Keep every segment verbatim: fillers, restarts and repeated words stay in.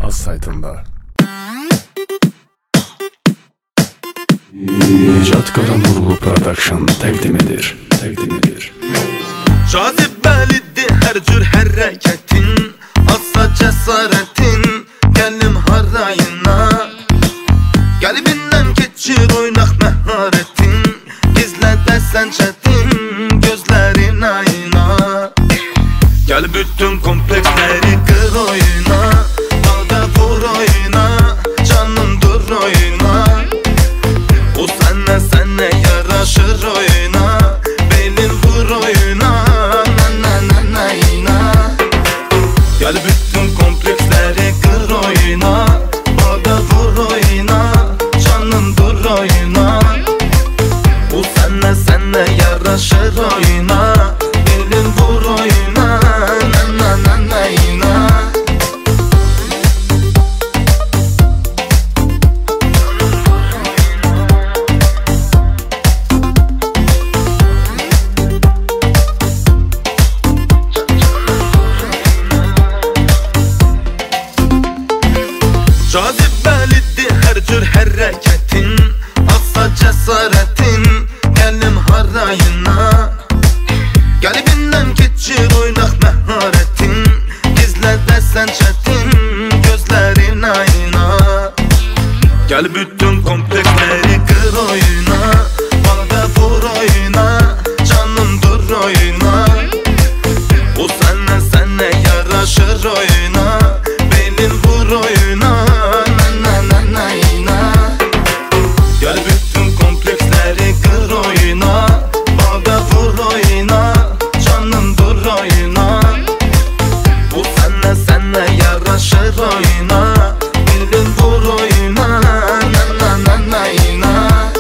az saytında. Necat Qaranurlu Production təqdim edir, təqdim edir. Cazibəlidir hər cür hərəkətin, azsa cəsarətin, gəlim harayına. Qəlbindən keçir oynaq məharətin, gizlədəsən çətin, gözlərin ayına. Gəl bütün kompleksləri qır oyuna, dalda vur oyuna, canım dur oyuna. O sənə sənə yaraşır oyuna, belin vur oyuna, na na na na. Gəl bütün kompleksləri qır oyuna, dalda vur oyuna, canım dur oyuna. O sənə sənə yaraşır oyuna, belin vur oyuna, na na na na na. Cazibəlidir hər cür hərəkətin, azsa cəsarətin, gəlim harayına. Qəlbindən keçir oynaq məharətin, gizlədəsən çətin, gözlərin ayına. Gəl bütün kompleksləri qır oyuna, balda vur oyuna, canım dur oyuna. O sənə sənə yaraşır oyuna, belin vur oyuna, na na na na na. Gəl bütün kompleksləri qır oyuna, balda vur oyuna, canım dur oyuna. O sənə sənə yaraşır oyuna, belin vur oyuna, na na na na na.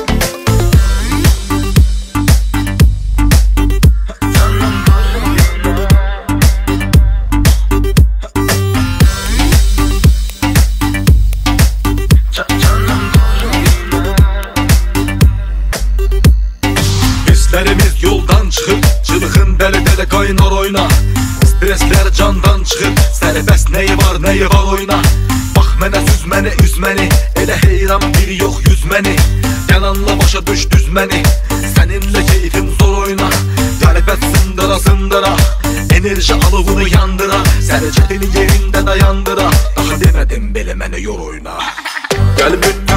Canım dur oyuna. Hislərimiz yoldan çıxıb, çılğın dəli-dəli qaynar oyna. Streslər candan çıxıb, sərbəst nəyi var, nəyi var oyna. Bax mənə süz məni, üz məni, elə heyran bir yox yüz məni. Yalanla başa düş düz məni, səninlə keyfim zor oyna. Qəlbət sındıra sındıra, enerji alovunu yandıra, sərcədini yerində dayandıra. Daha demədim belə mənə yor oyna. Gəl bütün